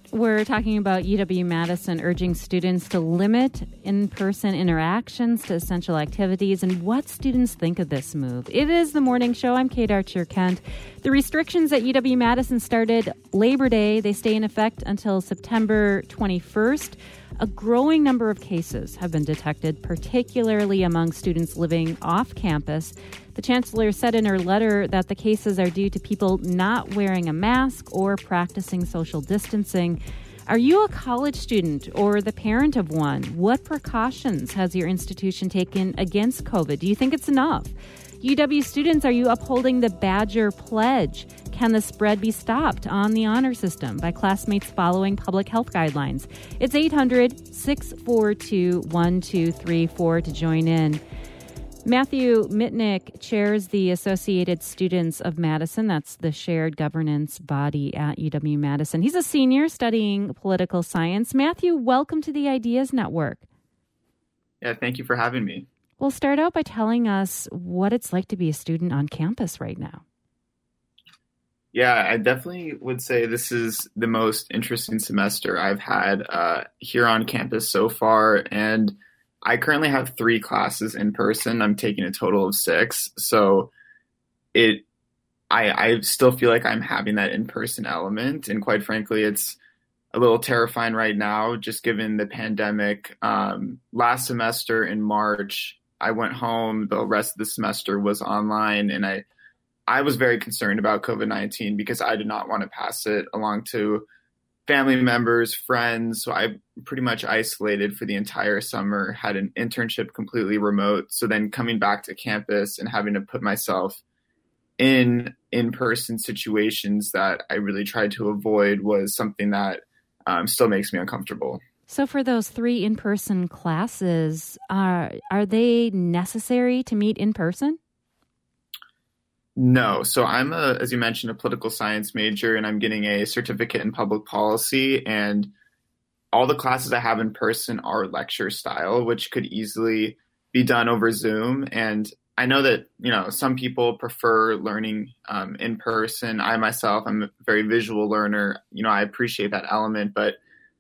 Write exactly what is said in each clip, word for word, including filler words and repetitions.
We're talking about U W-Madison urging students to limit in-person interactions to essential activities and what students think of this move. It is the morning show. I'm Kate Archer-Kent. The restrictions at U W-Madison started Labor Day. They stay in effect until September twenty-first. A growing number of cases have been detected, particularly among students living off campus. The chancellor said in her letter that the cases are due to people not wearing a mask or practicing social distancing. Are you a college student or the parent of one? What precautions has your institution taken against COVID? Do you think it's enough? U W students, are you upholding the Badger Pledge? Can the spread be stopped on the honor system by classmates following public health guidelines? It's eight hundred, six four two, one two three four to join in. Matthew Mitnick chairs the Associated Students of Madison. That's the shared governance body at U W-Madison. He's a senior studying political science. Matthew, welcome to the Ideas Network. Yeah, thank you for having me. Well, start out by telling us what it's like to be a student on campus right now. Yeah, I definitely would say this is the most interesting semester I've had uh, here on campus so far. And I currently have three classes in person. I'm taking a total of six. So it, I, I still feel like I'm having that in-person element. And quite frankly, it's a little terrifying right now, just given the pandemic. Um, last semester in March, I went home. The rest of the semester was online. And I, I was very concerned about COVID nineteen because I did not want to pass it along to family members, friends. So I pretty much isolated for the entire summer, had an internship completely remote. So then coming back to campus and having to put myself in in-person situations that I really tried to avoid was something that um, still makes me uncomfortable. So for those three in-person classes, are, are they necessary to meet in person? No. So I'm, a, as you mentioned, a political science major, and I'm getting a certificate in public policy. And all the classes I have in person are lecture style, which could easily be done over Zoom. And I know that, you know, some people prefer learning um, in person. I myself, I'm a very visual learner. You know, I appreciate that element, but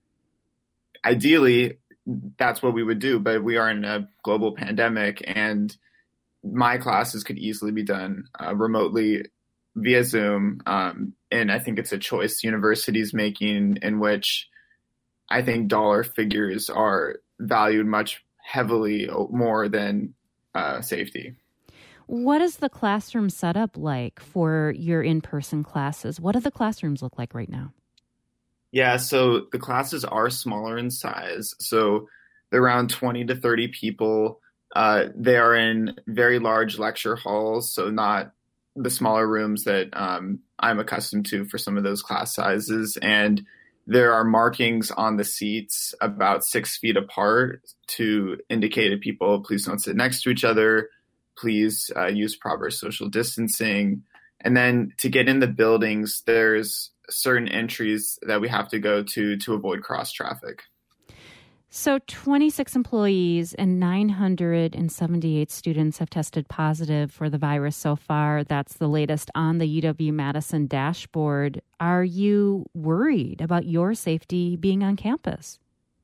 ideally, that's what we would do. But we are in a global pandemic, and my classes could easily be done uh, remotely via Zoom. Um, and I think it's a choice universities making in which I think dollar figures are valued much heavily more than uh, safety. What is the classroom setup like for your in-person classes? What do the classrooms look like right now? Yeah, so the classes are smaller in size. So they're around twenty to thirty people. Uh, they are in very large lecture halls, so not the smaller rooms that um, I'm accustomed to for some of those class sizes. And there are markings on the seats about six feet apart to indicate to people, please don't sit next to each other. Please uh, use proper social distancing. And then to get in the buildings, there's certain entries that we have to go to to avoid cross traffic. So twenty-six employees and nine hundred seventy-eight students have tested positive for the virus so far. That's the latest on the U W-Madison dashboard. Are you worried about your safety being on campus?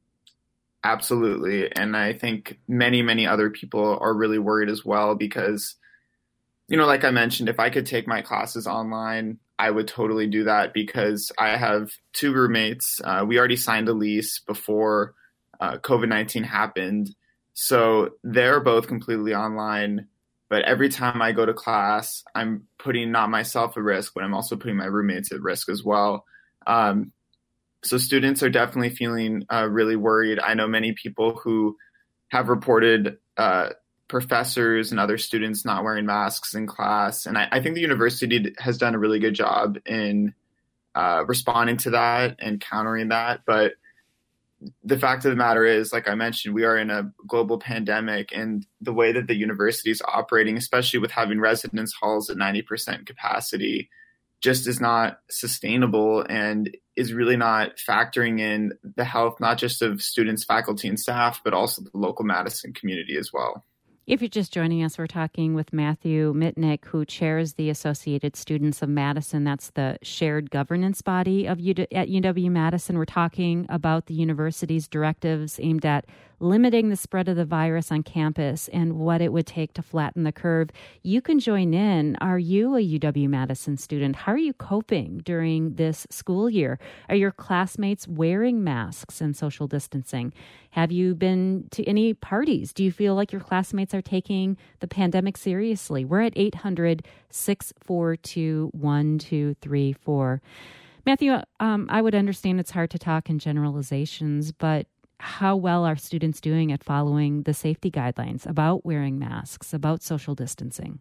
Absolutely. And I think many, many other people are really worried as well because, you know, like I mentioned, if I could take my classes online, I would totally do that because I have two roommates. Uh, we already signed a lease before Uh, COVID nineteen happened. So they're both completely online. But every time I go to class, I'm putting not myself at risk, but I'm also putting my roommates at risk as well. Um, so students are definitely feeling uh, really worried. I know many people who have reported uh, professors and other students not wearing masks in class. And I, I think the university has done a really good job in uh, responding to that and countering that. But the fact of the matter is, like I mentioned, we are in a global pandemic, and the way that the university is operating, especially with having residence halls at ninety percent capacity, just is not sustainable and is really not factoring in the health, not just of students, faculty, and staff, but also the local Madison community as well. If you're just joining us, we're talking with Matthew Mitnick, who chairs the Associated Students of Madison. That's the shared governance body of U- at U W-Madison. We're talking about the university's directives aimed at limiting the spread of the virus on campus and what it would take to flatten the curve. You can join in. Are you a U W-Madison student? How are you coping during this school year? Are your classmates wearing masks and social distancing? Have you been to any parties? Do you feel like your classmates are taking the pandemic seriously? We're at eight hundred, six four two, one two three four. Matthew, um, I would understand it's hard to talk in generalizations, but how well are students doing at following the safety guidelines about wearing masks, about social distancing?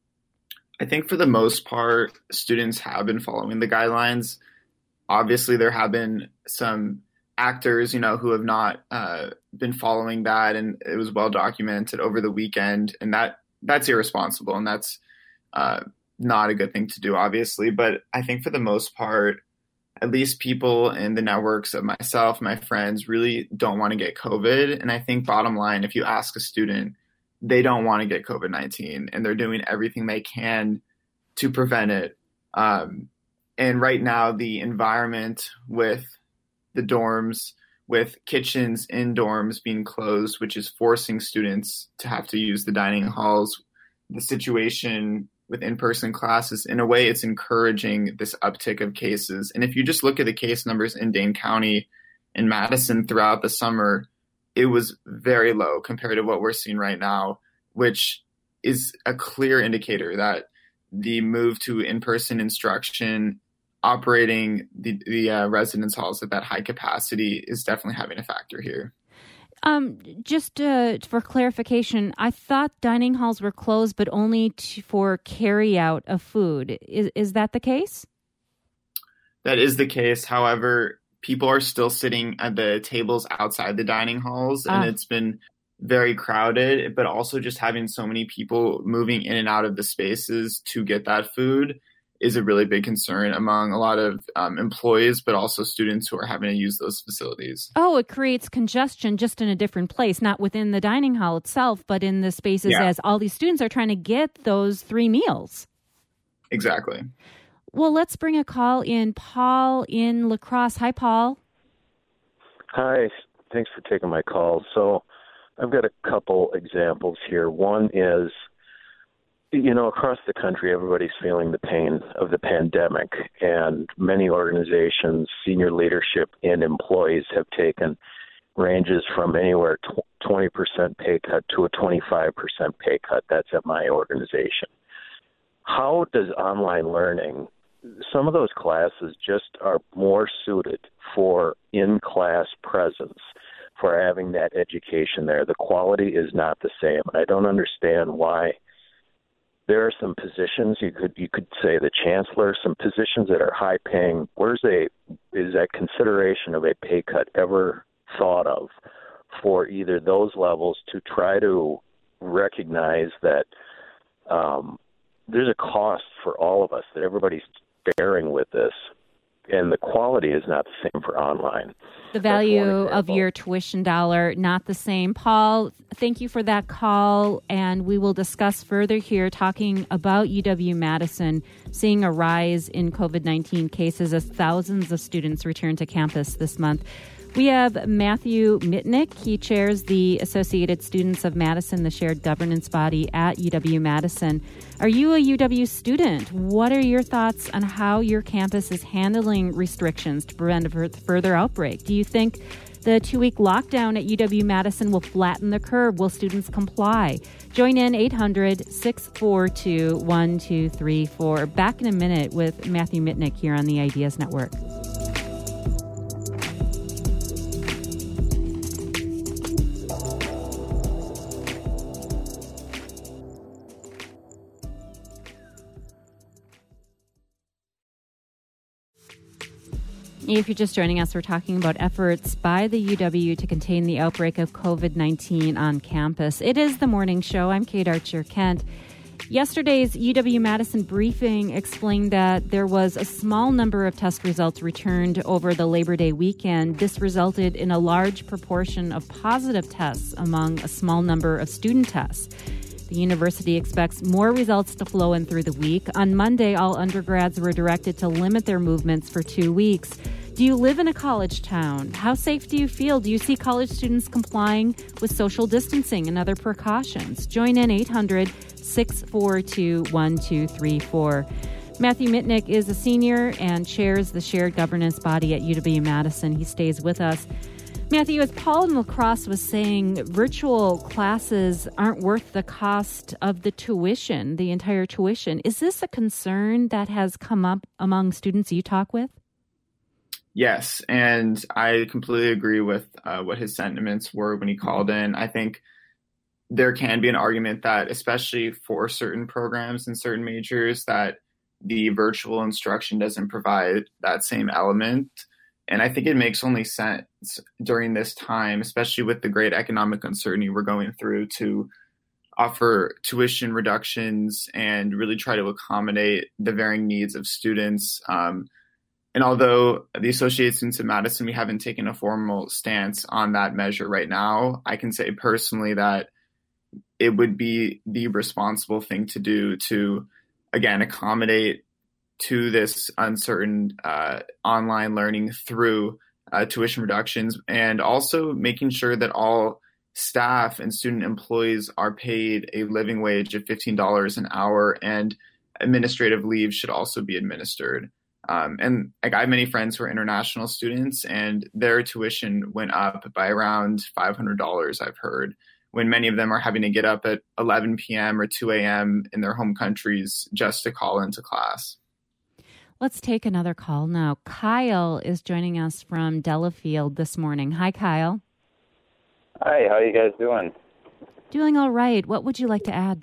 I think for the most part, students have been following the guidelines. Obviously, there have been some actors, you know, who have not uh, been following that, and it was well documented over the weekend, and that that's irresponsible, and that's uh, not a good thing to do, obviously. But I think for the most part, at least people in the networks of myself, my friends, really don't want to get COVID. And I think bottom line, if you ask a student, they don't want to get COVID nineteen, and they're doing everything they can to prevent it. Um, and right now, the environment with the dorms, with kitchens in dorms being closed, which is forcing students to have to use the dining halls, the situation with in-person classes, in a way, it's encouraging this uptick of cases. And if you just look at the case numbers in Dane County and Madison throughout the summer, it was very low compared to what we're seeing right now, which is a clear indicator that the move to in-person instruction, operating the, the uh, residence halls at that high capacity is definitely having a factor here. Um, just uh, for clarification, I thought dining halls were closed, but only to, for carry out of food. Is is that the case? That is the case. However, people are still sitting at the tables outside the dining halls, and ah. it's been very crowded, but also just having so many people moving in and out of the spaces to get that food is a really big concern among a lot of um, employees, but also students who are having to use those facilities. Oh, it creates congestion just in a different place, not within the dining hall itself, but in the spaces yeah. as all these students are trying to get those three meals. Exactly. Well, let's bring a call in. Paul in La Crosse. Hi, Paul. Hi. Thanks for taking my call. So I've got a couple examples here. One is, you know, across the country, everybody's feeling the pain of the pandemic, and many organizations, senior leadership, and employees have taken ranges from anywhere twenty percent pay cut to a twenty-five percent pay cut. That's at my organization. How does online learning, some of those classes just are more suited for in-class presence, for having that education there. The quality is not the same, and I don't understand why. There are some positions, you could you could say the chancellor, some positions that are high paying. Where's a is that consideration of a pay cut ever thought of for either those levels to try to recognize that um, there's a cost for all of us, that everybody's bearing with this, and the quality is not the same for online. The value of your tuition dollar, not the same. Paul, thank you for that call, and we will discuss further here, talking about U W-Madison seeing a rise in COVID nineteen cases as thousands of students return to campus this month. We have Matthew Mitnick. He chairs the Associated Students of Madison, the shared governance body at U W-Madison. Are you a U W student? What are your thoughts on how your campus is handling restrictions to prevent a further outbreak? Do you think the two-week lockdown at U W-Madison will flatten the curve? Will students comply? Join in eight hundred, six four two, one two three four. Back in a minute with Matthew Mitnick here on the Ideas Network. If you're just joining us, we're talking about efforts by the U W to contain the outbreak of COVID nineteen on campus. It is the morning show. I'm Kate Archer-Kent. Yesterday's U W-Madison briefing explained that there was a small number of test results returned over the Labor Day weekend. This resulted in a large proportion of positive tests among a small number of student tests. The university expects more results to flow in through the week. On Monday, all undergrads were directed to limit their movements for two weeks. Do you live in a college town? How safe do you feel? Do you see college students complying with social distancing and other precautions? Join in eight hundred, six four two, one two three four. Matthew Mitnick is a senior and chairs the shared governance body at U W-Madison. He stays with us. Matthew, as Paul in La Crosse was saying, virtual classes aren't worth the cost of the tuition, the entire tuition. Is this a concern that has come up among students you talk with? Yes, and I completely agree with uh, what his sentiments were when he called in. I think there can be an argument that, especially for certain programs and certain majors, that the virtual instruction doesn't provide that same element. And I think it makes only sense during this time, especially with the great economic uncertainty we're going through, to offer tuition reductions and really try to accommodate the varying needs of students. Um, and although the Associated Students of Madison, we haven't taken a formal stance on that measure right now, I can say personally that it would be the responsible thing to do to, again, accommodate to this uncertain uh, online learning through uh, tuition reductions, and also making sure that all staff and student employees are paid a living wage of fifteen dollars an hour, and administrative leave should also be administered. Um, and like, I have many friends who are international students, and their tuition went up by around five hundred dollars, I've heard, when many of them are having to get up at eleven p.m. or two a.m. in their home countries just to call into class. Let's take another call now. Kyle is joining us from Delafield this morning. Hi, Kyle. Hi, how are you guys doing? Doing all right. What would you like to add?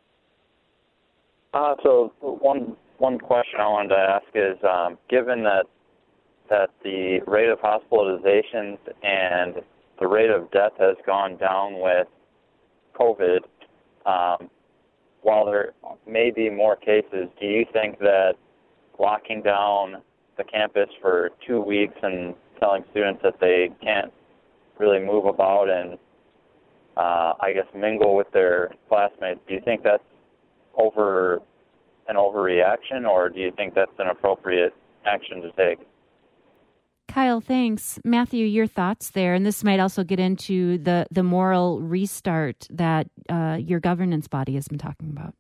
Uh, so one one question I wanted to ask is, um, given that that the rate of hospitalizations and the rate of death has gone down with COVID, um, while there may be more cases, do you think that locking down the campus for two weeks and telling students that they can't really move about and, uh, I guess, mingle with their classmates, do you think that's over an overreaction, or do you think that's an appropriate action to take? Kyle, thanks. Matthew, your thoughts there, and this might also get into the, the moral restart that uh, your governance body has been talking about.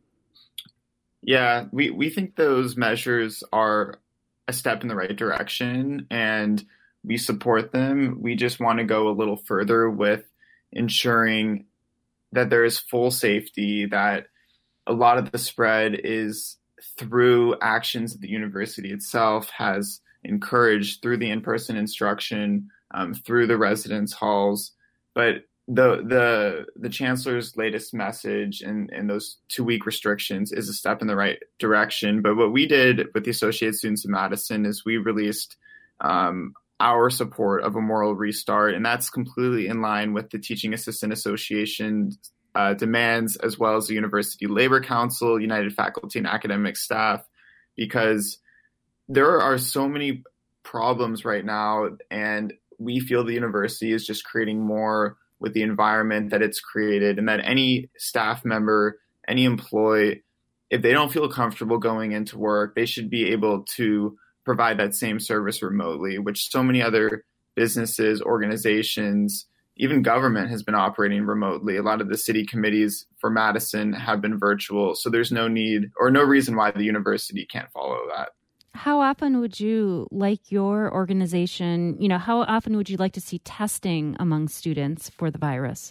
Yeah, we, we think those measures are a step in the right direction, and we support them. We just want to go a little further with ensuring that there is full safety, that a lot of the spread is through actions that the university itself has encouraged through the in-person instruction, um, through the residence halls. But the the the chancellor's latest message and, and those two-week restrictions is a step in the right direction. But what we did with the Associated Students of Madison is we released um, our support of a moral restart, and that's completely in line with the Teaching Assistant Association uh, demands, as well as the University Labor Council, United Faculty and Academic Staff, because there are so many problems right now, and we feel the university is just creating more with the environment that it's created, and that any staff member, any employee, if they don't feel comfortable going into work, they should be able to provide that same service remotely, which so many other businesses, organizations, even government has been operating remotely. A lot of the city committees for Madison have been virtual, so there's no need or no reason why the university can't follow that. How often would you like your organization, you know, how often would you like to see testing among students for the virus?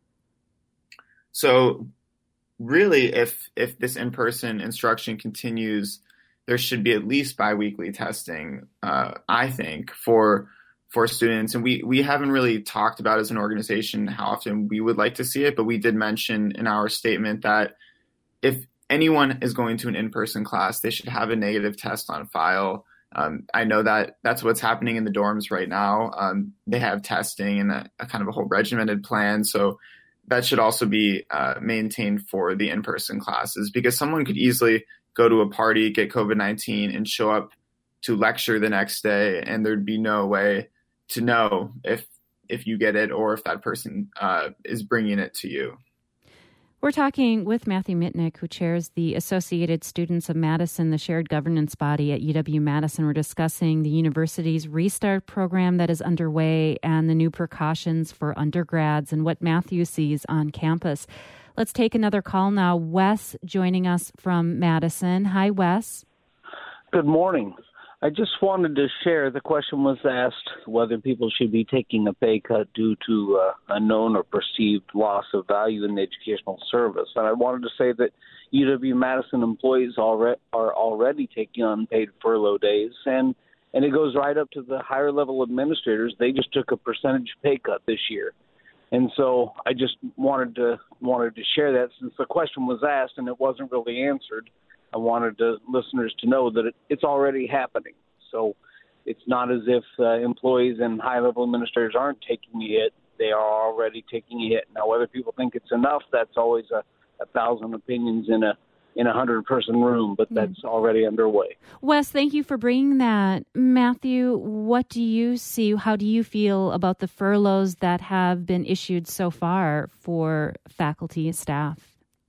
So really, if if this in-person instruction continues, there should be at least biweekly testing, uh, I think, for for students. And we, we haven't really talked about as an organization how often we would like to see it, but we did mention in our statement that if anyone is going to an in-person class, they should have a negative test on file. Um, I know that that's what's happening in the dorms right now. Um, they have testing and a, a kind of a whole regimented plan. So that should also be uh, maintained for the in-person classes, because someone could easily go to a party, get COVID nineteen, and show up to lecture the next day, and there'd be no way to know if if you get it or if that person uh, is bringing it to you. We're talking with Matthew Mitnick, who chairs the Associated Students of Madison, the shared governance body at U W-Madison. We're discussing the university's Restart program that is underway and the new precautions for undergrads and what Matthew sees on campus. Let's take another call now. Wes joining us from Madison. Hi, Wes. Good morning. I just wanted to share, the question was asked whether people should be taking a pay cut due to uh, a known or perceived loss of value in the educational service. And I wanted to say that U W-Madison employees already, are already taking unpaid furlough days, and, and it goes right up to the higher level administrators. They just took a percentage pay cut this year. And so I just wanted to wanted to share that since the question was asked and it wasn't really answered. I wanted the listeners to know that it, it's already happening. So it's not as if uh, employees and high-level administrators aren't taking a hit. They are already taking a hit. Now, whether people think it's enough, that's always a, a thousand opinions in a in a hundred-person room, but that's mm. already underway. Wes, thank you for bringing that. Matthew, what do you see? How do you feel about the furloughs that have been issued so far for faculty and staff?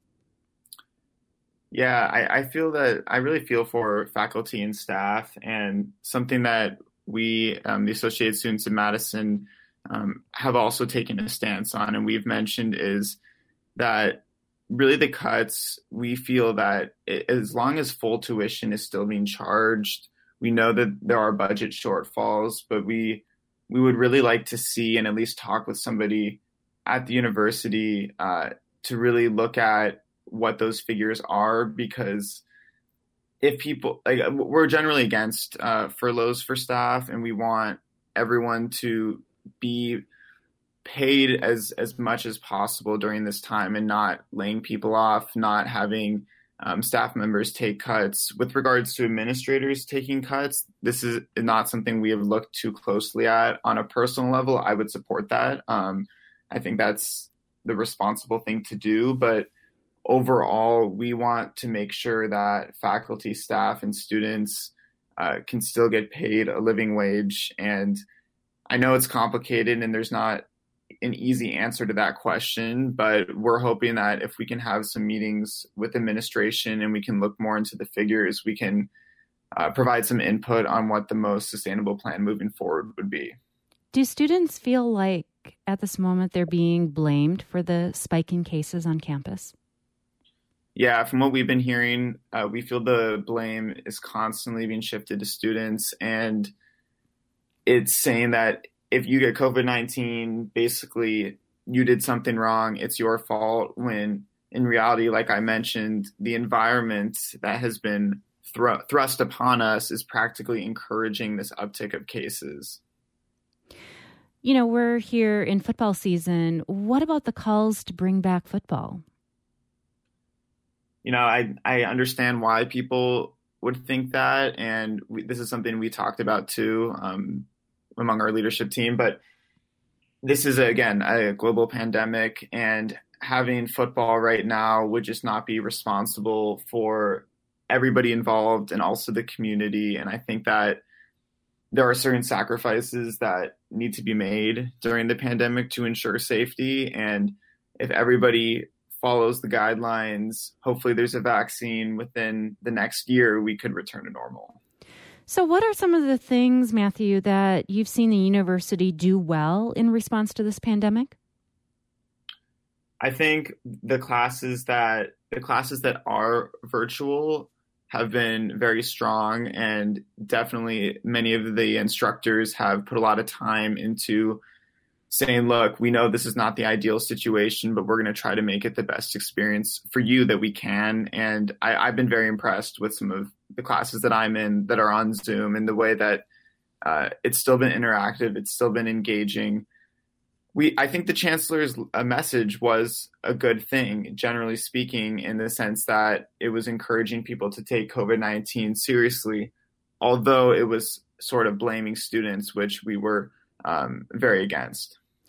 Yeah, I, I feel that I really feel for faculty and staff, and something that we, um, the Associated Students of Madison, um, have also taken a stance on, and we've mentioned is that really the cuts, we feel that it, as long as full tuition is still being charged, we know that there are budget shortfalls, but we we would really like to see and at least talk with somebody at the university uh, to really look at what those figures are, because if people, like, we're generally against uh, furloughs for staff, and we want everyone to be paid as, as much as possible during this time and not laying people off, not having um, staff members take cuts. With regards to administrators taking cuts, this is not something we have looked too closely at. On a personal level, I would support that. Um, I think that's the responsible thing to do, but overall, we want to make sure that faculty, staff, and students uh, can still get paid a living wage. And I know it's complicated and there's not an easy answer to that question, but we're hoping that if we can have some meetings with administration and we can look more into the figures, we can uh, provide some input on what the most sustainable plan moving forward would be. Do students feel like at this moment they're being blamed for the spike in cases on campus? Yeah, from what we've been hearing, uh, we feel the blame is constantly being shifted to students, and it's saying that if you get COVID nineteen, basically you did something wrong, it's your fault, when in reality, like I mentioned, the environment that has been thr- thrust upon us is practically encouraging this uptick of cases. You know, we're here in football season. What about the calls to bring back football? You know, I, I understand why people would think that, and we, this is something we talked about too um, among our leadership team, but this is, again, a global pandemic, and having football right now would just not be responsible for everybody involved and also the community. And I think that there are certain sacrifices that need to be made during the pandemic to ensure safety. And if everybody follows the guidelines, hopefully there's a vaccine within the next year, we could return to normal. So what are some of the things, Matthew, that you've seen the university do well in response to this pandemic? I think the classes that the classes that are virtual have been very strong, and definitely many of the instructors have put a lot of time into saying, look, we know this is not the ideal situation, but we're going to try to make it the best experience for you that we can. And I, I've been very impressed with some of the classes that I'm in that are on Zoom, and the way that uh, it's still been interactive, it's still been engaging. We, I think the chancellor's uh, message was a good thing, generally speaking, in the sense that it was encouraging people to take COVID nineteen seriously, although it was sort of blaming students, which we were um, very against.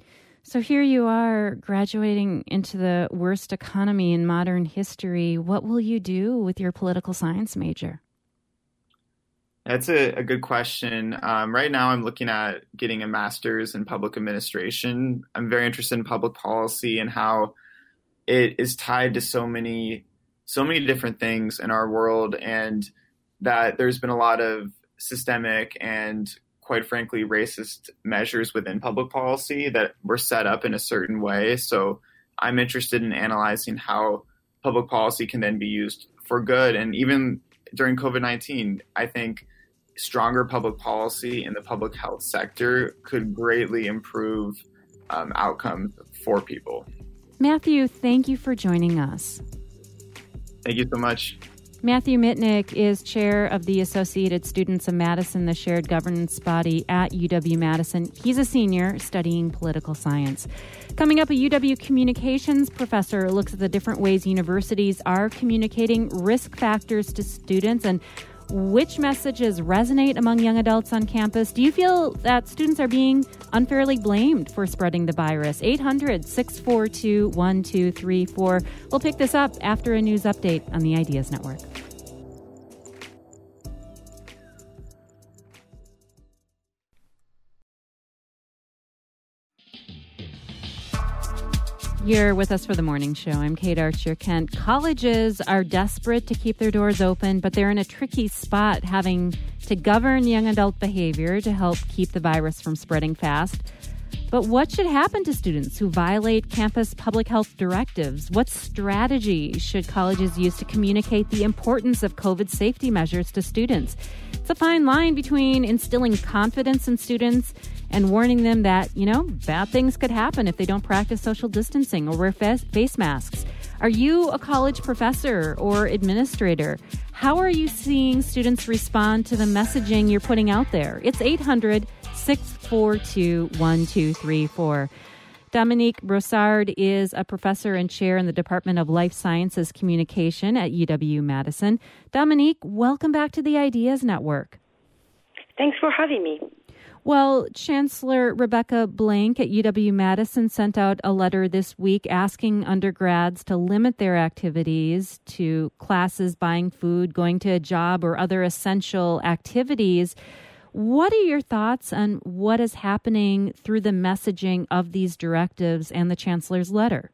So here you are graduating into the worst economy in modern history. What will you do with your political science major? That's a, a good question. Um, right now, I'm looking at getting a master's in public administration. I'm very interested in public policy and how it is tied to so many, so many different things in our world, and that there's been a lot of systemic and, quite frankly, racist measures within public policy that were set up in a certain way. So I'm interested in analyzing how public policy can then be used for good. And even during COVID nineteen, I think stronger public policy in the public health sector could greatly improve um, outcomes for people. Matthew, thank you for joining us. Thank you so much. Matthew Mitnick is chair of the Associated Students of Madison, the shared governance body at U W-Madison. He's a senior studying political science. Coming up, a U W communications professor looks at the different ways universities are communicating risk factors to students and which messages resonate among young adults on campus. Do you feel that students are being unfairly blamed for spreading the virus? eight hundred, six four two, one two three four. We'll pick this up after a news update on the Ideas Network. You're with us for the morning show. I'm Kate Archer-Kent. Colleges are desperate to keep their doors open, but they're in a tricky spot having to govern young adult behavior to help keep the virus from spreading fast. But what should happen to students who violate campus public health directives? What strategy should colleges use to communicate the importance of COVID safety measures to students? It's a fine line between instilling confidence in students and warning them that, you know, bad things could happen if they don't practice social distancing or wear face masks. Are you a college professor or administrator? How are you seeing students respond to the messaging you're putting out there? It's eight hundred, six four two, one two three four. Dominique Brossard is a professor and chair in the Department of Life Sciences Communication at U W-Madison. Dominique, welcome back to the Ideas Network. Thanks for having me. Well, Chancellor Rebecca Blank at U W-Madison sent out a letter this week asking undergrads to limit their activities to classes, buying food, going to a job, or other essential activities. What are your thoughts on what is happening through the messaging of these directives and the Chancellor's letter?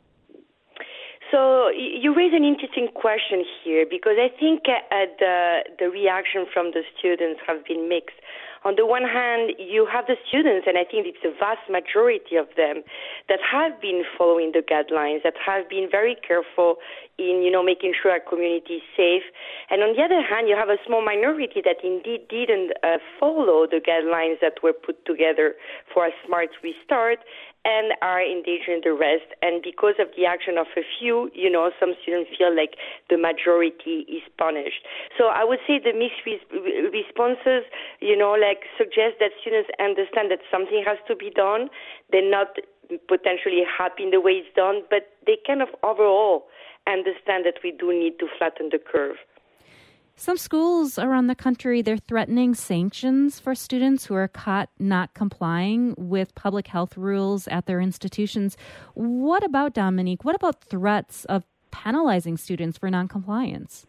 So you raise an interesting question here, because I think uh, the the reaction from the students have been mixed. On the one hand, you have the students, and I think it's a vast majority of them, that have been following the guidelines, that have been very careful in, you know, making sure our community is safe. And on the other hand, you have a small minority that indeed didn't uh, follow the guidelines that were put together for a smart restart and are endangering the rest. And because of the action of a few, you know, some students feel like the majority is punished. So I would say the mixed res- responses, you know, like suggest that students understand that something has to be done. They're not potentially happy in the way it's done, but they kind of overall understand that we do need to flatten the curve. Some schools around the country, they're threatening sanctions for students who are caught not complying with public health rules at their institutions. What about, Dominique? What about threats of penalizing students for noncompliance?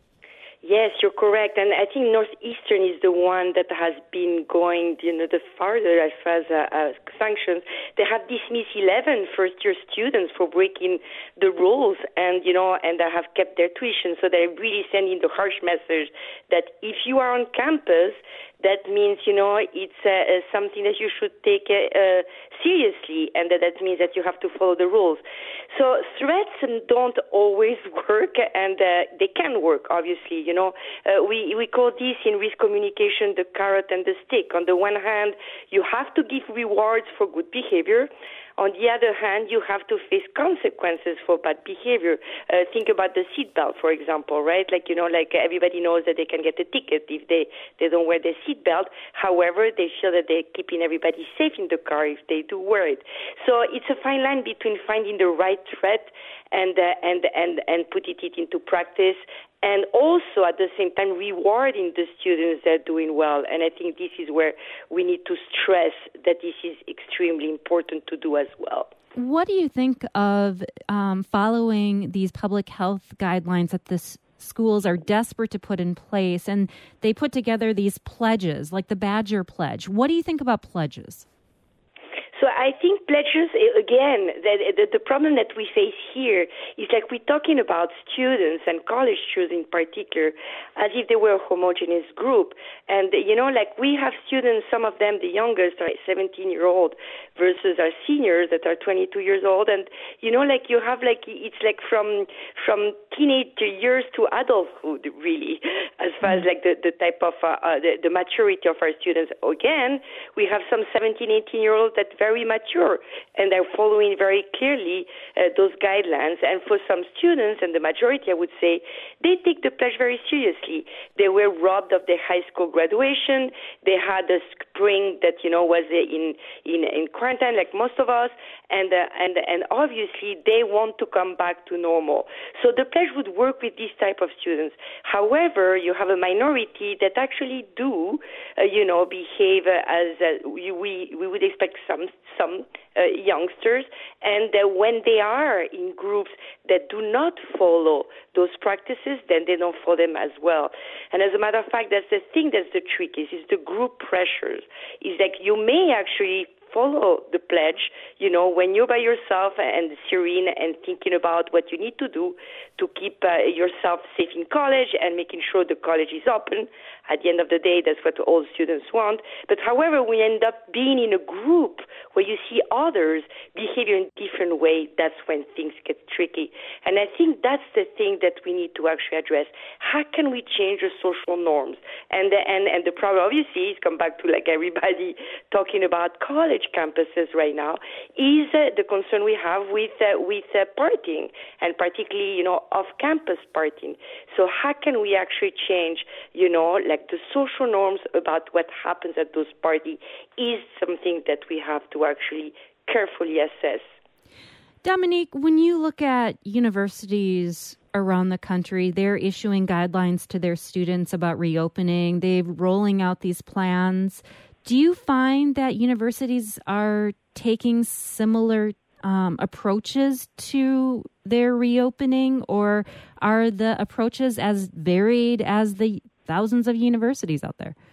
Yes, you're correct. And I think Northeastern is the one that has been going, you know, the farther as far as uh, uh, sanctions. They have dismissed eleven first-year students for breaking the rules, and, you know, and they have kept their tuition. So they're really sending the harsh message that if you are on campus, that means, you know, it's uh, uh, something that you should take uh, uh, seriously, and that, that means that you have to follow the rules. So threats don't always work, and uh, they can work, obviously. You know, uh, we, we call this in risk communication the carrot and the stick. On the one hand, you have to give rewards for good behavior. On the other hand, you have to face consequences for bad behavior. Uh, think about the seatbelt, for example, right? Like, you know, like everybody knows that they can get a ticket if they, they don't wear their seatbelt. However, they feel that they're keeping everybody safe in the car if they do wear it. So it's a fine line between finding the right threat and uh, and and and putting it into practice and also at the same time rewarding the students that are doing well. And I think this is where we need to stress that this is extremely important to do as well. What do you think of um, following these public health guidelines that this schools are desperate to put in place, and they put together these pledges, like the Badger Pledge? What do you think about pledges? So I think pledges, again, the, the, the problem that we face here is like we're talking about students and college students in particular as if they were a homogeneous group. And, you know, like we have students, some of them, the youngest, are seventeen-year-old versus our seniors that are twenty-two years old. And, you know, like you have like, it's like from from teenage years to adulthood, really, as far as like the, the type of, uh, uh, the, the maturity of our students. Again, we have some seventeen, eighteen-year-olds that very mature and they're following very clearly uh, those guidelines. And for some students, and the majority I would say, they take the pledge very seriously. They were robbed of their high school graduation. They had a spring that, you know, was in in, in quarantine like most of us, and uh, and and obviously they want to come back to normal. So the pledge would work with this type of students. However, you have a minority that actually do, uh, you know, behave uh, as uh, we we would expect some some uh, youngsters, and uh, when they are in groups that do not follow those practices, then they don't follow them as well. And as a matter of fact, that's the thing that's the trick is, is the group pressures. Is like you may actually follow the pledge, you know, when you're by yourself and serene and thinking about what you need to do to keep uh, yourself safe in college and making sure the college is open. At the end of the day, that's what all students want. But however, we end up being in a group where you see others behaving in a different way. That's when things get tricky. And I think that's the thing that we need to actually address. How can we change the social norms? And the, and, and the problem, obviously, is come back to like everybody talking about college campuses right now, is uh, the concern we have with uh, with uh, partying, and particularly, you know, off-campus partying. So how can we actually change, you know, like the social norms about what happens at those parties is something that we have to actually carefully assess. Dominique, when you look at universities around the country, they're issuing guidelines to their students about reopening. They're rolling out these plans. Do you find that universities are taking similar um, approaches to their reopening, or are the approaches as varied as the thousands of universities out there?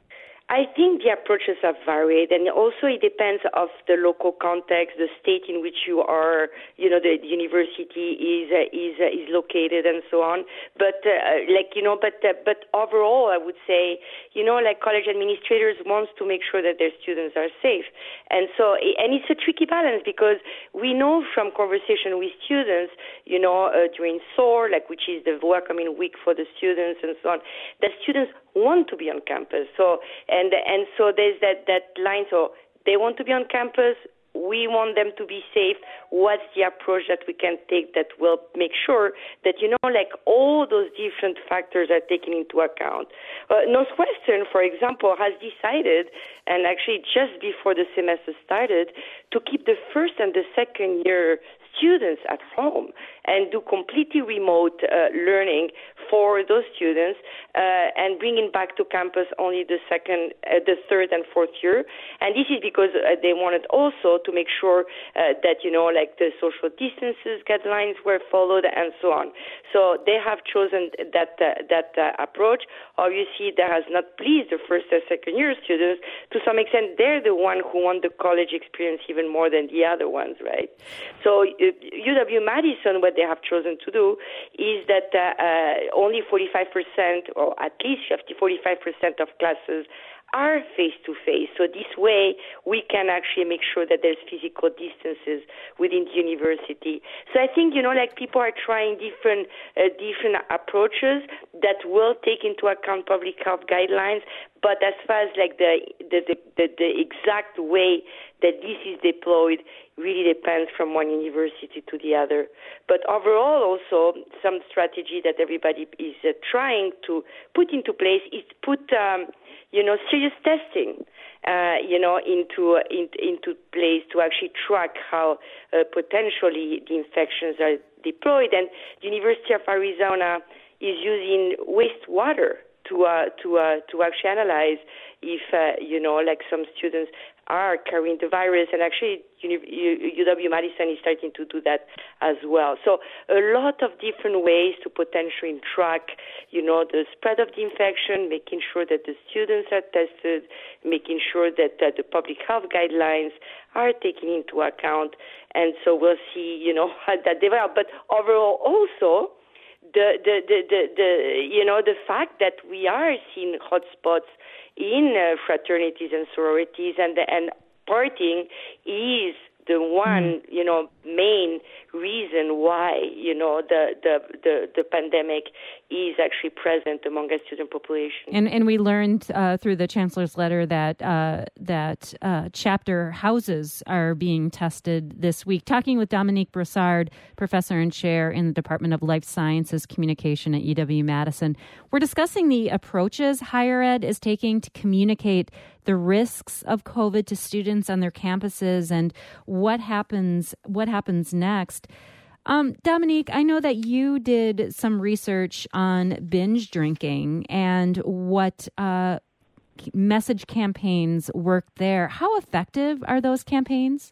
I think the approaches are varied, and also it depends of the local context, the state in which you are, you know, the university is uh, is uh, is located, and so on. But uh, like you know, but uh, but overall, I would say, you know, like college administrators wants to make sure that their students are safe, and so and it's a tricky balance because we know from conversation with students, you know, uh, during S O A R, like which is the welcoming week for the students, and so on, that students want to be on campus. So and and so there's that, that line. So they want to be on campus. We want them to be safe. What's the approach that we can take that will make sure that, you know, like all those different factors are taken into account? Uh, Northwestern, for example, has decided, and actually just before the semester started, to keep the first and the second year students at home and do completely remote uh, learning for those students uh, and bringing back to campus only the second, uh, the third and fourth year. And this is because uh, they wanted also to make sure uh, that, you know, like the social distances guidelines were followed and so on. So they have chosen that uh, that uh, approach. Obviously, that has not pleased the first and second year students. To some extent, they're the one who want the college experience even more than the other ones, right? So uh, U W Madison, what they have chosen to do is that uh, uh, only forty-five percent, or at least forty-five percent of classes are face-to-face. So this way, we can actually make sure that there's physical distances within the university. So I think, you know, like people are trying different uh, different approaches that will take into account public health guidelines. But as far as like the the, the, the, the exact way that this is deployed really depends from one university to the other. But overall, also, some strategy that everybody is uh, trying to put into place is put, um, you know, serious testing, uh, you know, into, uh, in, into place to actually track how uh, potentially the infections are deployed. And the University of Arizona is using wastewater to uh, to uh, to actually analyze if uh, you know, like some students are carrying the virus, and actually U W Madison is starting to do that as well. So a lot of different ways to potentially track, you know, the spread of the infection, making sure that the students are tested, making sure that uh, the public health guidelines are taken into account, and so we'll see, you know, how that develops. But overall, also, the the the the, the you know the fact that we are seeing hotspots in uh, fraternities and sororities, and and partying is the one, you know, main reason why, you know, the, the, the, the pandemic is actually present among our student population. And and we learned uh, through the Chancellor's letter that uh, that uh, chapter houses are being tested this week. Talking with Dominique Brossard, professor and chair in the Department of Life Sciences Communication at U W Madison, we're discussing the approaches higher ed is taking to communicate the risks of COVID to students on their campuses and what happens what happens next. Um, Dominique, I know that you did some research on binge drinking and what uh, message campaigns worked there. How effective are those campaigns?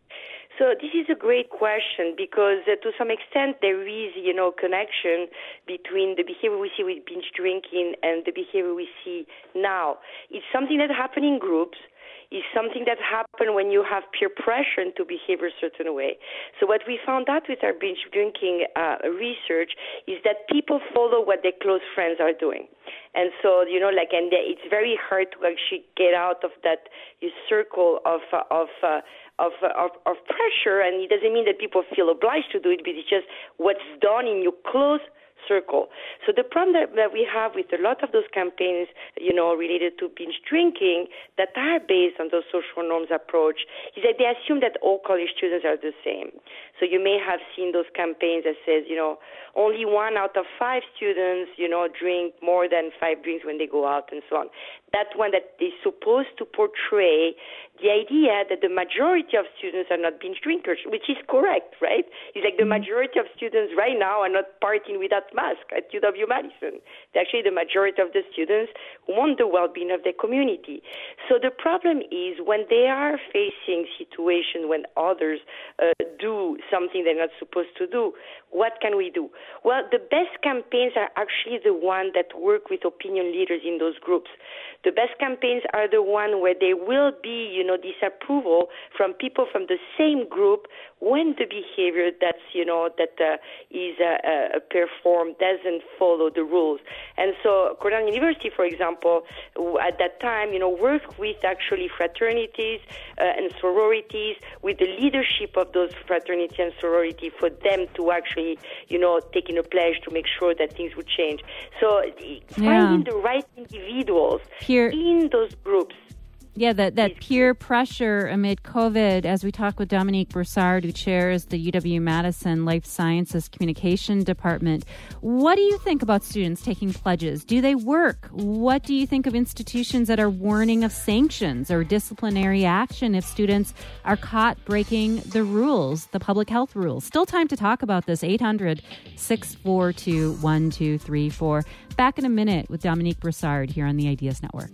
So this is a great question because uh, to some extent there is, you know, connection between the behavior we see with binge drinking and the behavior we see now. It's something that happens in groups. Is something that happens when you have peer pressure to behave a certain way. So what we found out with our binge drinking uh, research is that people follow what their close friends are doing. And so, you know, like, and it's very hard to actually get out of that circle of, uh, of, uh, of, uh, of, of pressure. And it doesn't mean that people feel obliged to do it, but it's just what's done in your close circle. So the problem that, that we have with a lot of those campaigns, you know, related to binge drinking that are based on those social norms approach is that they assume that all college students are the same. So you may have seen those campaigns that says, you know, only one out of five students, you know, drink more than five drinks when they go out and so on. That one that is supposed to portray the idea that the majority of students are not binge drinkers, which is correct, right? It's like the majority of students right now are not partying without mask at U W Madison. Actually, the majority of the students want the well-being of their community. So the problem is when they are facing situations when others uh, do something they're not supposed to do, what can we do? Well, the best campaigns are actually the ones that work with opinion leaders in those groups. The best campaigns are the ones where there will be, you know, disapproval from people from the same group when the behavior that's, you know, that uh, is uh, uh, performed doesn't follow the rules. And so Cornell University, for example, at that time, you know, worked with actually fraternities uh, and sororities, with the leadership of those fraternities and sorority for them to actually, you know, taking a pledge to make sure that things would change. So yeah. finding the right individuals Peer, in those groups. Yeah, that, that peer pressure amid COVID, as we talk with Dominique Brossard, who chairs the U W Madison Life Sciences Communication Department. What do you think about students taking pledges? Do they work? What do you think of institutions that are warning of sanctions or disciplinary action if students are caught breaking the rules, the public health rules? Still time to talk about this. eight hundred, six four two, one two three four. Back in a minute with Dominique Brossard here on the Ideas Network.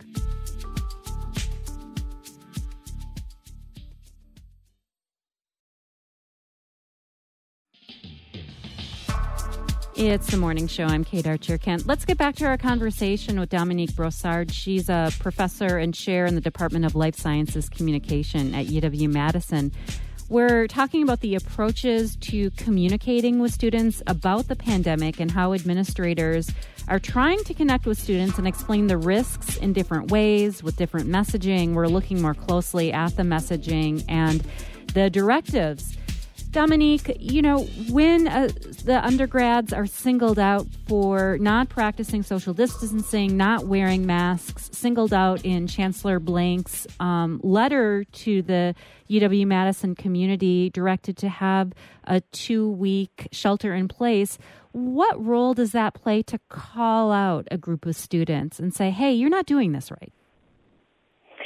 It's the morning show. I'm Kate Archer-Kent. Let's get back to our conversation with Dominique Brossard. She's a professor and chair in the Department of Life Sciences Communication at U W Madison. We're talking about the approaches to communicating with students about the pandemic and how administrators are trying to connect with students and explain the risks in different ways with different messaging. We're looking more closely at the messaging and the directives. Dominique, you know, when uh, the undergrads are singled out for not practicing social distancing, not wearing masks, singled out in Chancellor Blank's um, letter to the U W Madison community directed to have a two-week shelter in place, what role does that play to call out a group of students and say, hey, you're not doing this right?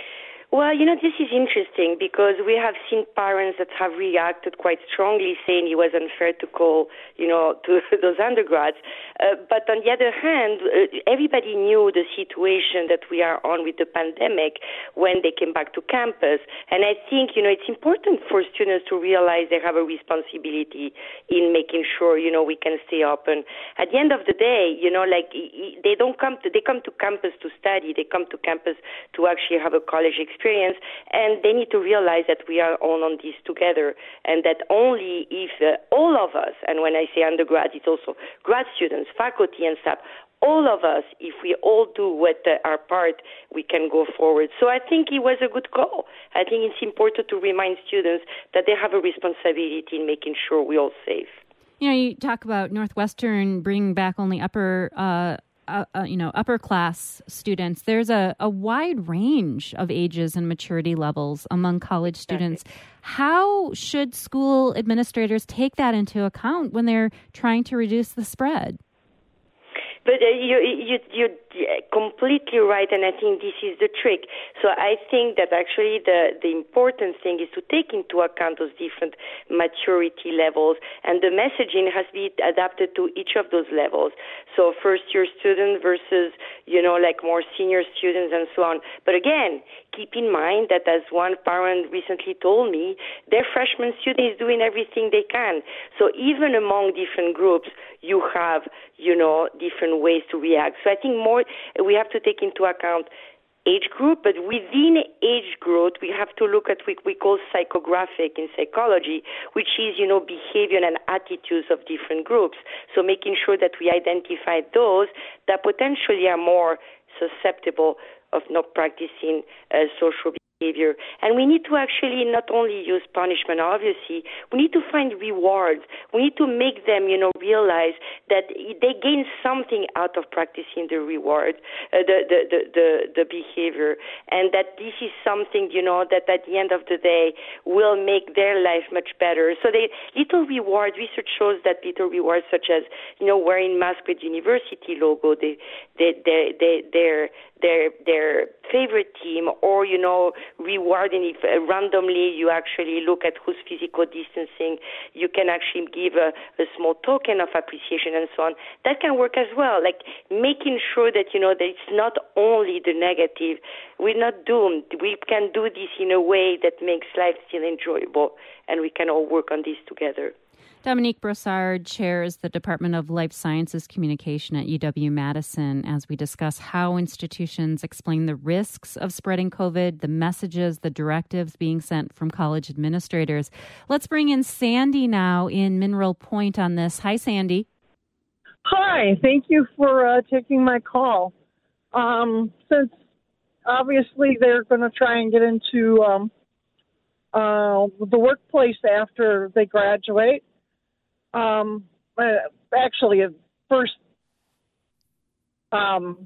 Well, you know, this is interesting because we have seen parents that have reacted quite strongly, saying it was unfair to call, you know, to those undergrads. Uh, but on the other hand, uh, everybody knew the situation that we are on with the pandemic when they came back to campus. And I think, you know, it's important for students to realize they have a responsibility in making sure, you know, we can stay open. At the end of the day, you know, like they don't come to, they come to campus to study. They come to campus to actually have a college experience, and they need to realize that we are all on this together, and that only if uh, all of us, and when I say undergrad, it's also grad students, faculty and staff, all of us, if we all do what uh, our part, we can go forward. So I think it was a good call. I think it's important to remind students that they have a responsibility in making sure we're all safe. You know, you talk about Northwestern bringing back only upper uh Uh, uh, you know, upper class students. There's a, a wide range of ages and maturity levels among college students. How should school administrators take that into account when they're trying to reduce the spread? But uh, you, you, you're completely right, and I think this is the trick. So I think that actually the, the important thing is to take into account those different maturity levels, and the messaging has to be adapted to each of those levels. So first-year student versus, you know, like more senior students and so on. But again, keep in mind that as one parent recently told me, their freshman student is doing everything they can. So even among different groups, you have, you know, different ways to react. So I think more we have to take into account age group, but within age group, we have to look at what we call psychographic in psychology, which is, you know, behavior and attitudes of different groups. So making sure that we identify those that potentially are more susceptible of not practicing uh, social behavior. And we need to actually not only use punishment, obviously, we need to find rewards. We need to make them, you know, realize that they gain something out of practicing the reward, uh, the, the, the, the, the behavior, and that this is something, you know, that at the end of the day will make their life much better. So they little rewards, research shows that little rewards such as, you know, wearing mask with university logo, they, they, they, they, their, their, their favorite team, or, you know, rewarding if uh, randomly you actually look at who's physical distancing, you can actually give a, a small token of appreciation and so on. That can work as well, like making sure that, you know, that it's not only the negative. We're not doomed. We can do this in a way that makes life still enjoyable, and we can all work on this together. Dominique Brossard chairs the Department of Life Sciences Communication at U W-Madison as we discuss how institutions explain the risks of spreading COVID, the messages, the directives being sent from college administrators. Let's bring in Sandy now in Mineral Point on this. Hi, Sandy. Hi. Thank you for uh, taking my call. Um, since obviously they're going to try and get into um, uh, the workplace after they graduate, Um, uh, actually, at first, um,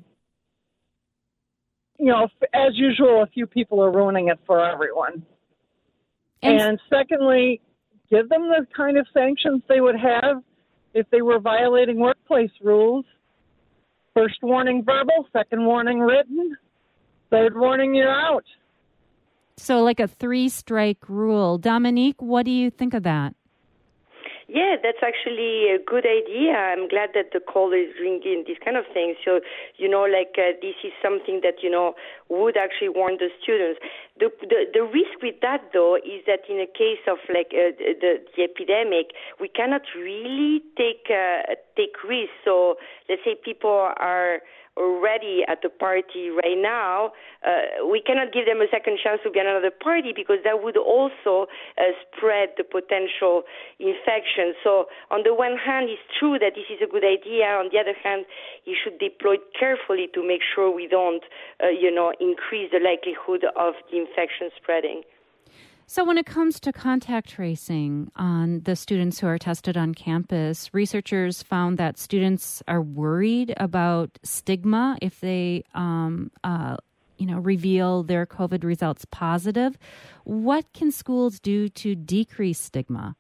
you know, as usual, a few people are ruining it for everyone. And, and secondly, give them the kind of sanctions they would have if they were violating workplace rules. First warning verbal, second warning written, third warning you're out. So like a three-strike rule. Dominique, what do you think of that? Yeah, that's actually a good idea. I'm glad that the call is ringing, this kind of thing. So, you know, like uh, this is something that, you know, would actually warn the students. The, the the risk with that, though, is that in a case of like uh, the, the epidemic, we cannot really take uh, take risks. So let's say people are already at the party right now, uh, we cannot give them a second chance to be at another party because that would also uh, spread the potential infection. So on the one hand, it's true that this is a good idea. On the other hand, you should deploy it carefully to make sure we don't, uh, you know, increase the likelihood of the infection spreading. So when it comes to contact tracing on the students who are tested on campus, researchers found that students are worried about stigma if they, um, uh, you know, reveal their COVID results positive. What can schools do to decrease stigma?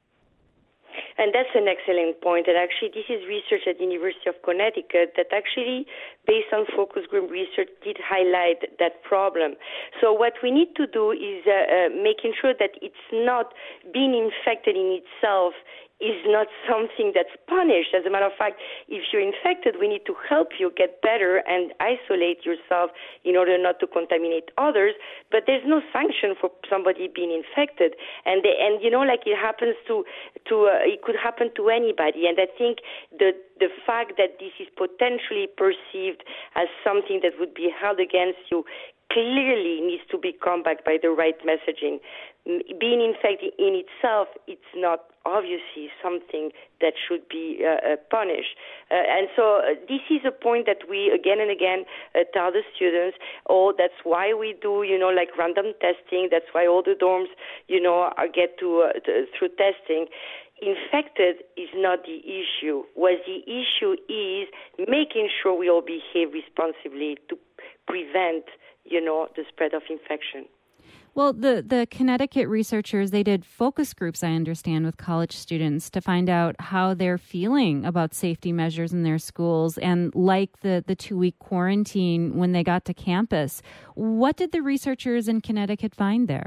And that's an excellent point. And actually, this is research at the University of Connecticut that actually based on focus group research, did highlight that problem. So what we need to do is uh, uh, making sure that it's not being infected in itself is not something that's punished. As a matter of fact, if you're infected, we need to help you get better and isolate yourself in order not to contaminate others. But there's no sanction for somebody being infected, and they, and you know, like it happens to to uh, it could happen to anybody. And I think the the fact that this is potentially perceived as something that would be held against you clearly needs to be combated by the right messaging. Being infected in itself, it's not obviously something that should be uh, uh, punished. Uh, and so uh, this is a point that we again and again uh, tell the students, oh, that's why we do, you know, like random testing. That's why all the dorms, you know, are get to, uh, to through testing. Infected is not the issue. What the issue is making sure we all behave responsibly to prevent, you know, the spread of infection. Well, the, the Connecticut researchers, they did focus groups, I understand, with college students to find out how they're feeling about safety measures in their schools and like the, the two-week quarantine when they got to campus. What did the researchers in Connecticut find there?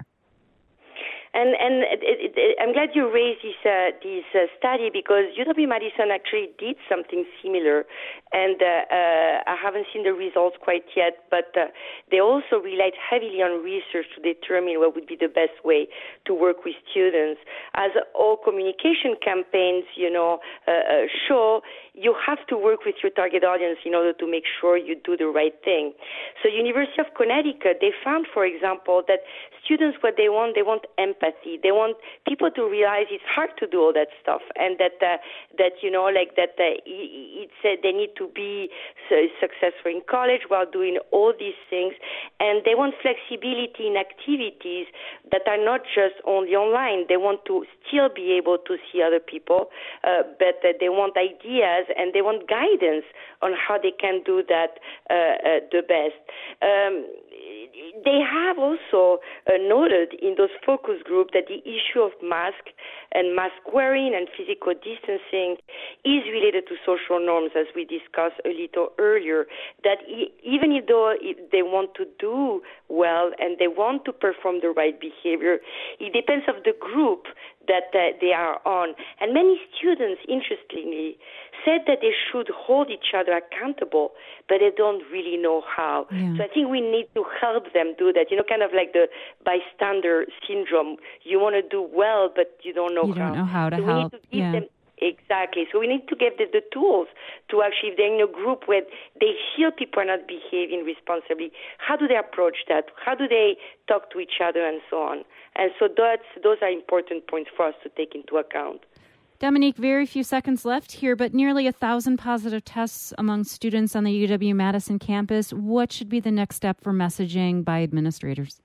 And and it, it, it, I'm glad you raised this uh, this uh, study because U W Madison actually did something similar, and uh, uh, I haven't seen the results quite yet. But uh, they also relied heavily on research to determine what would be the best way to work with students. As all communication campaigns, you know, uh, uh, show, you have to work with your target audience in order to make sure you do the right thing. So, University of Connecticut, they found, for example, that students, what they want, they want empathy. They want people to realize it's hard to do all that stuff, and that uh, that you know, like that uh, it's uh, they need to be successful in college while doing all these things, and they want flexibility in activities that are not just only online. They want to still be able to see other people, uh, but uh, they want ideas and they want guidance on how they can do that uh, uh, the best. Um, They have also uh, noted in those focus groups that the issue of mask and mask wearing and physical distancing is related to social norms, as we discussed a little earlier, that e- even if though they want to do well and they want to perform the right behavior, it depends on the group that uh, they are on. And many students, interestingly, said that they should hold each other accountable, but they don't really know how. Yeah. So I think we need to help them do that, you know, kind of like the bystander syndrome. You want to do well, but you don't know you how. You don't know how to so help. We need to give yeah. them Exactly. So we need to give them the tools to actually, if they're in a group where they feel people are not behaving responsibly, how do they approach that? How do they talk to each other and so on? And so that's, those are important points for us to take into account. Dominique, very few seconds left here, but nearly a thousand positive tests among students on the U W-Madison campus. What should be the next step for messaging by administrators?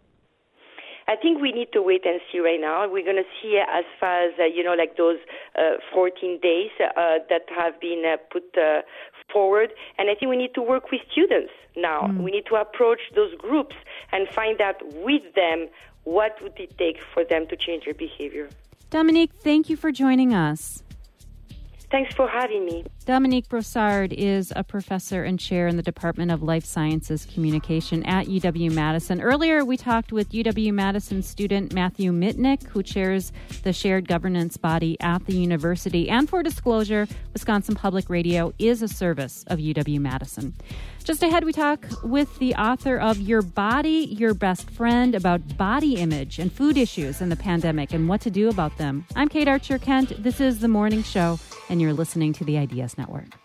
I think we need to wait and see right now. We're going to see as far as, uh, you know, like those uh, fourteen days uh, that have been uh, put uh, forward. And I think we need to work with students now. Mm. We need to approach those groups and find out with them what would it take for them to change their behavior. Dominique, thank you for joining us. Thanks for having me. Dominique Brossard is a professor and chair in the Department of Life Sciences Communication at U W-Madison. Earlier, we talked with U W-Madison student Matthew Mitnick, who chairs the shared governance body at the university. And for disclosure, Wisconsin Public Radio is a service of U W-Madison. Just ahead, we talk with the author of Your Body, Your Best Friend about body image and food issues in the pandemic and what to do about them. I'm Kate Archer-Kent. This is The Morning Show, and you're listening to the Ideas Network.